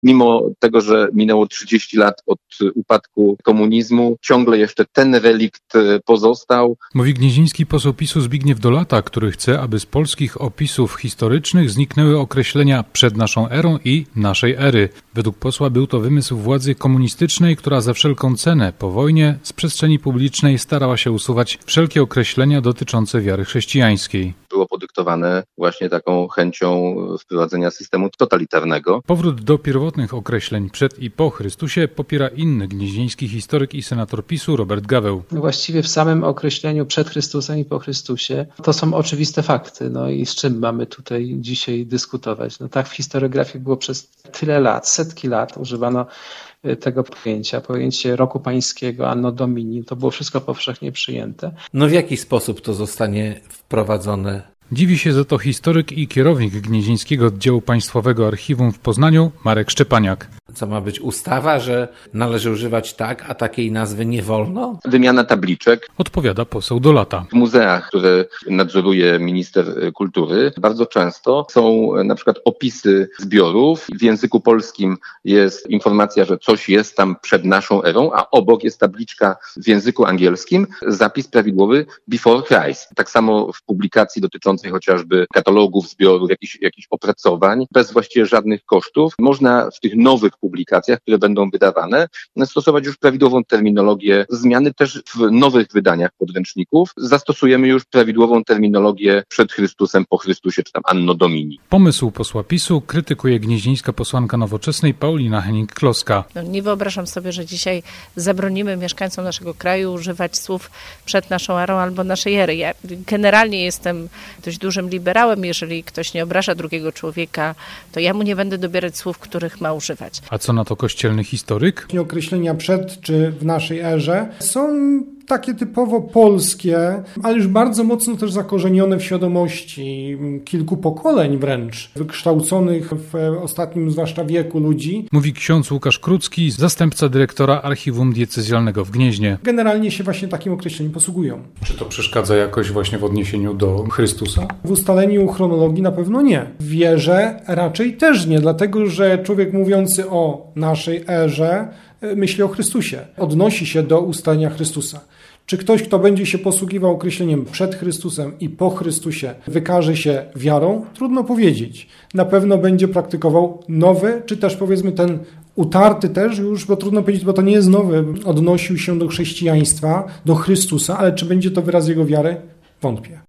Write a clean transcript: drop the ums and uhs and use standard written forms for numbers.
mimo tego, że minęło 30 lat od upadku komunizmu, ciągle jeszcze ten relikt pozostał. Mówi gnieźnieński poseł PiS-u Zbigniew Dolata, który chce, aby z polskich opisów historycznych zniknęły określenia przed naszą erą i naszej ery. Według posła był to wymysł władzy komunistycznej, która za wszelką cenę po wojnie z przestrzeni publicznej starała się usuwać wszelkie określenia dotyczące wiary chrześcijańskiej. Było podyktowane właśnie taką chęcią wprowadzenia systemu totalitarnego. Powrót do pierwotnych określeń przed i po Chrystusie popiera inny gnieźnieński historyk i senator PiS-u Robert Gaweł. Właściwie w samym określeniu przed Chrystusem i po Chrystusie to są oczywiste fakty. No i z czym mamy tutaj dzisiaj dyskutować? No tak w historiografii było przez tyle lat, setki lat używano tego pojęcia. Pojęcie roku pańskiego, Anno Domini, to było wszystko powszechnie przyjęte. No w jaki sposób to zostanie wprowadzone? Dziwi się za to historyk i kierownik Gnieźnieńskiego Oddziału Państwowego Archiwum w Poznaniu Marek Szczepaniak. Co ma być ustawa, że należy używać tak, a takiej nazwy nie wolno? Wymiana tabliczek. Odpowiada poseł Dolata. W muzeach, które nadzoruje minister kultury, bardzo często są na przykład opisy zbiorów. W języku polskim jest informacja, że coś jest tam przed naszą erą, a obok jest tabliczka w języku angielskim, zapis prawidłowy before Christ. Tak samo w publikacji dotyczącej chociażby katalogów zbiorów, jakichś opracowań, bez właściwie żadnych kosztów. Można w tych nowych publikacjach, które będą wydawane, stosować już prawidłową terminologię. Zmiany też w nowych wydaniach podręczników. Zastosujemy już prawidłową terminologię przed Chrystusem, po Chrystusie, czy tam Anno Domini. Pomysł posła PiS-u krytykuje gnieźnieńska posłanka Nowoczesnej Paulina Hennig-Kloska. Nie wyobrażam sobie, że dzisiaj zabronimy mieszkańcom naszego kraju używać słów przed naszą erą albo naszej ery. Ja generalnie jestem dość dużym liberałem. Jeżeli ktoś nie obraża drugiego człowieka, to ja mu nie będę dobierać słów, których ma używać. A co na to kościelny historyk? Określenia przed czy w naszej erze są takie typowo polskie, ale już bardzo mocno też zakorzenione w świadomości kilku pokoleń wręcz, wykształconych w ostatnim zwłaszcza wieku ludzi. Mówi ksiądz Łukasz Krucki, zastępca dyrektora Archiwum Diecezjalnego w Gnieźnie. Generalnie się właśnie takim określeniem posługują. Czy to przeszkadza jakoś właśnie w odniesieniu do Chrystusa? W ustaleniu chronologii na pewno nie. W wierze raczej też nie, dlatego że człowiek mówiący o naszej erze myśli o Chrystusie. Odnosi się do ustalenia Chrystusa. Czy ktoś, kto będzie się posługiwał określeniem przed Chrystusem i po Chrystusie, wykaże się wiarą? Trudno powiedzieć. Na pewno będzie praktykował nowy, czy też powiedzmy ten utarty też już, bo trudno powiedzieć, bo to nie jest nowy, odnosił się do chrześcijaństwa, do Chrystusa, ale czy będzie to wyraz jego wiary? Wątpię.